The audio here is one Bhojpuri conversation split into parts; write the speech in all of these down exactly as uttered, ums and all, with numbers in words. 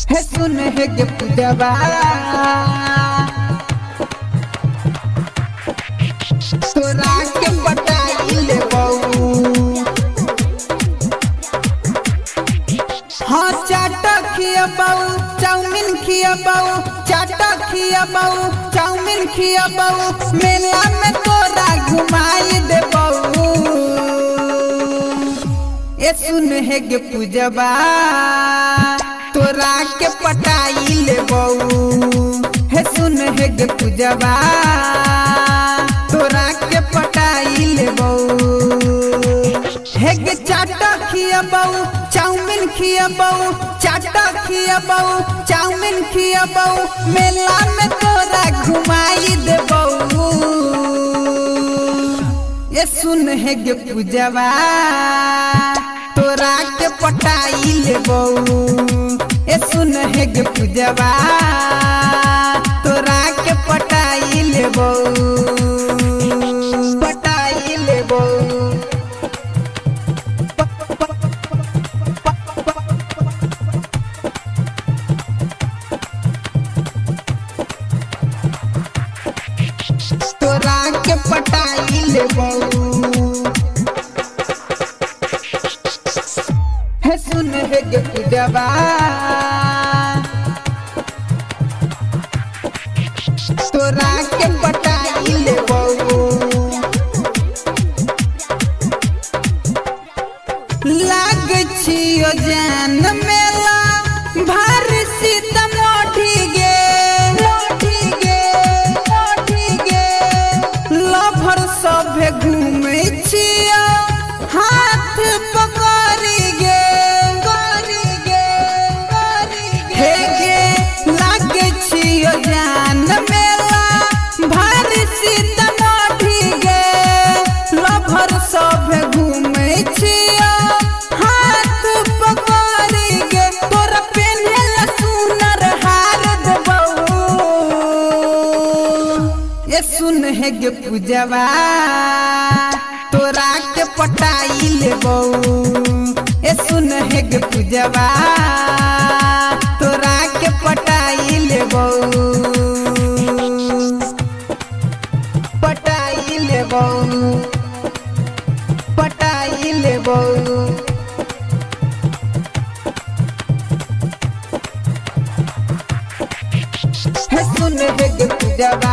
है सुन है गे पूजवा तोरा के पटाई ले बहू हाँ चाटा खिया बाऊ चाउमीन खिया बाऊ चाटा खिया बाऊ चाउमीन खिया बाऊ मेला में तोरा घुमाई दे बाऊ ए सुन है गे पूजवा तोरा के पटाई ले बहू है सुन है गे पूजवा तोरा के पटाई ले बहू है गे चाटा खिया बाऊ चाउमीन खिया बाऊ चाटा खिया बाऊ चाउमीन खिया बाऊ मेला में तोरा घुमाई दे बहू ये सुन है गे पूजवा तोरा के पटाई ले बहू ये सुन है गे पूजवा तोरा के पटाई ले बहू पटाई ले बहू तोरा के पटाई ले बहू है सुन है गे पूजवा तोरा के पटाई ले बहू लाग छियो जान मेला भार सीतामढ़ी गे मोठी गे मोठी गे लभर सभे घूमे छियो हाथ पकड़ी गे करी गे करी गे गे लागे छियो जान मेला भार सीतामढ़ी गे लभर सभे घूमे छियो हाथ पकड़ी गे तोरा पेन्हेला सुनर हार दे बहू ये सुन है गे पूजवा तोरा के पटाई ले बहू ये सुन है गे पूजवा तोरा के पटाई ले बहू पटाई ले बहू पटाई ले बहू है सुन है गे पूजवा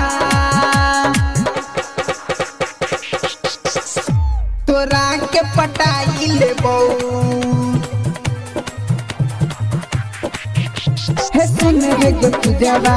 तोरा के पटाई ले बहू है सुन है गे पूजवा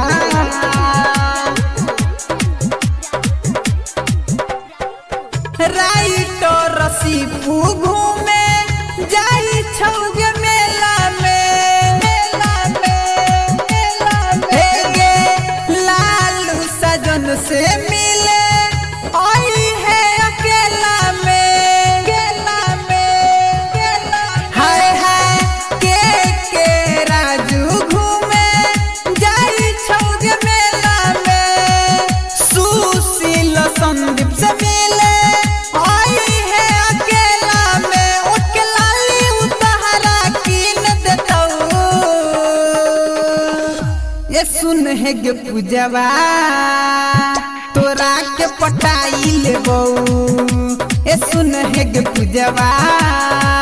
राइटो रसीपू घूमे जाई छौगे मेला में मेला में मेला में गे लालू सजन से मिले आई है अकेला में गेला में गेला हाय हाय के के राजू घूमे जाई छौगे मेला में सुशील संदीप से मिले आई है अकेला में उठ लाली उतारा कीन देता ये सुन है गे पूजवा तोरा के पटाई ले बहू ये सुन है गे पूजवा।